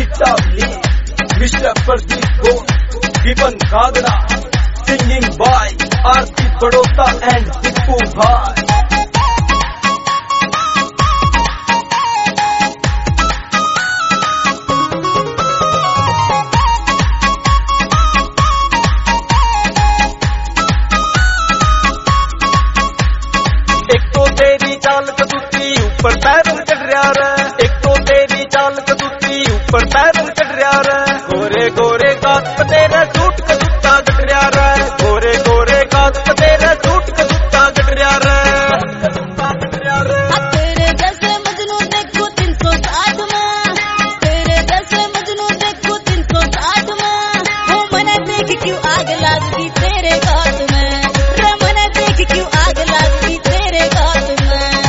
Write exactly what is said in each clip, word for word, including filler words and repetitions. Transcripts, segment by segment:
Gita Lee, Mister Pradeep Ghosh, Vipan Gagna, singing by Aarti Badota and Tippu Bhai. ऊपर पैरों चढ़ रहा रे, एक तो तेरी चाल कदूती ऊपर पैरों चढ़ रहा रे, गोरे गोरे गात पे तेरा सूट कदूता गट रहा रे, गोरे गोरे गात पे तेरा सूट कदूता गट रहा रे। तेरे जैसे मजनू देखो तीन सौ साठ में, तेरे जैसे मजनू देखो तीन सौ साठ में, वो मने देख क्यों आग लगती तेरे घाट में, रे मने देख क्यों आग लगती तेरे घाट में।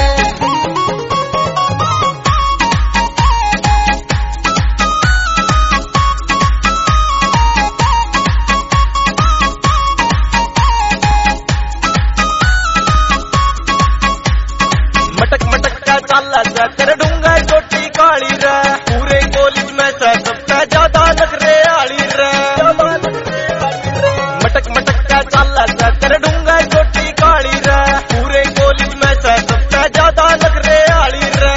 मटक मटक का चाला सा कर दूंगा छोटी काली रे, पूरे कॉलेज में से सबसे ज्यादा लग रे आली रे। मटक मटक का चाला सा कर दूंगा छोटी काली रे, पूरे कॉलेज में से सबसे ज्यादा लग रे आली रे।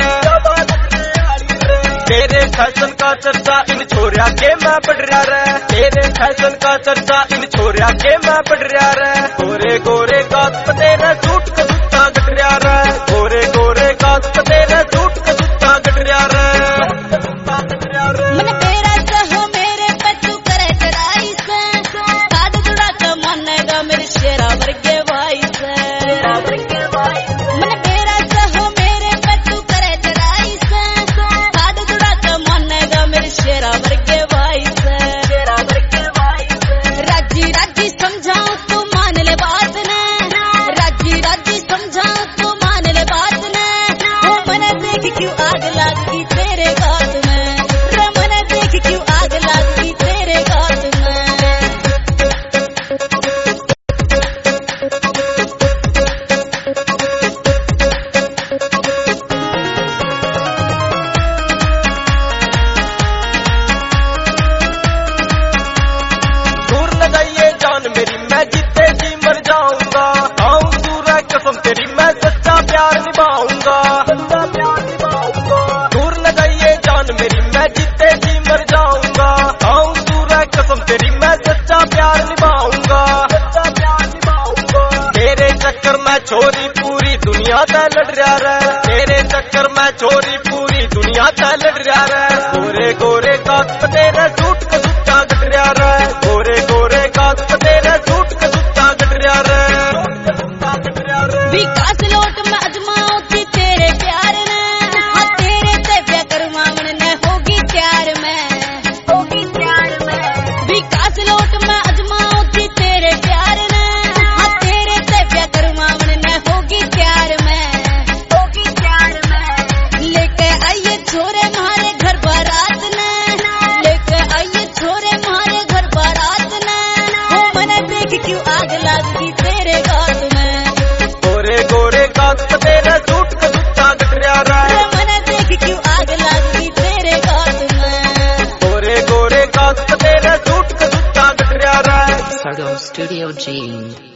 तेरे फैशन का चर्चा इन छोरिया के मैं पढ़ रहा रे, तेरे फैशन का चर्चा इन छोरिया के मैं पढ़ रहा रे, गोरे गोरे गात पे तेरा सूट कदूता गट रहा रे, गोरे गोरे गात पे तेरा सूट कदूता गट रहा रे। मन तेरा चाहो मेरे पे तू करे चढ़ाई से, साथ जुड़ा के मानेगा मेरे शेरा वर्गे भाई से। मन तेरा चाहो मेरे पे तू करे चढ़ाई से, साथ जुड़ा के मानेगा मेरे शेरा वर्गे भाई से। राजी राजी समझाऊं तू मान ले बात ने, राजी राजी समझाऊं तू मान ले बात ने, वो मने देख क्यों आग लगती तेरे घाट में, रे मने देख क्यों आग लगती तेरे घाट में। दूर न जाइए जान मेरी मैं जीते जी मर जाऊंगा, खाऊं सूरज कसम तेरी मैं सच्चा प्यार निभाऊंगा। दूर न जाइए जान मेरी मैं जीते जी मर जाऊंगा, खाऊं सूरज कसम तेरी मैं सच्चा प्यार निभाऊंगा। तेरे चक्कर में छोरी पूरी दुनिया तय लड़ रहा रे, तेरे चक्कर में छोरी पूरी दुनिया तय लड़ रहा रे, गोरे गोरे गात पे तेरा सूट कदूता गट रहा रे, गोरे गोरे गात पे तेरा सूट कदूता गट रहा रे। विकास लोट में अजमाओ थी तेरे प्यार ने, हाँ तेरे ते प्यार मांगने ने होगी प्यार में, होगी प्यार में। विकास लोट में अजमाओ थी तेरे प्यार ने, हाँ तेरे ते प्यार मांगने ने होगी प्यार में, होगी प्यार में। लेके आइए छोरे मारे घर बारात ने, लेके आइए छोरे मारे घर बारात ने, वो मने देख क्यों आग लगती तेरे घाट में, गोरे गोरे गात पे तेरा सूट कदूता गट रहा रे, मने देख क्यों आग लगती तेरे घाट में, गोरे गोरे गात पे तेरा सूट कदूता गट रहा रे। Sargo Studio G.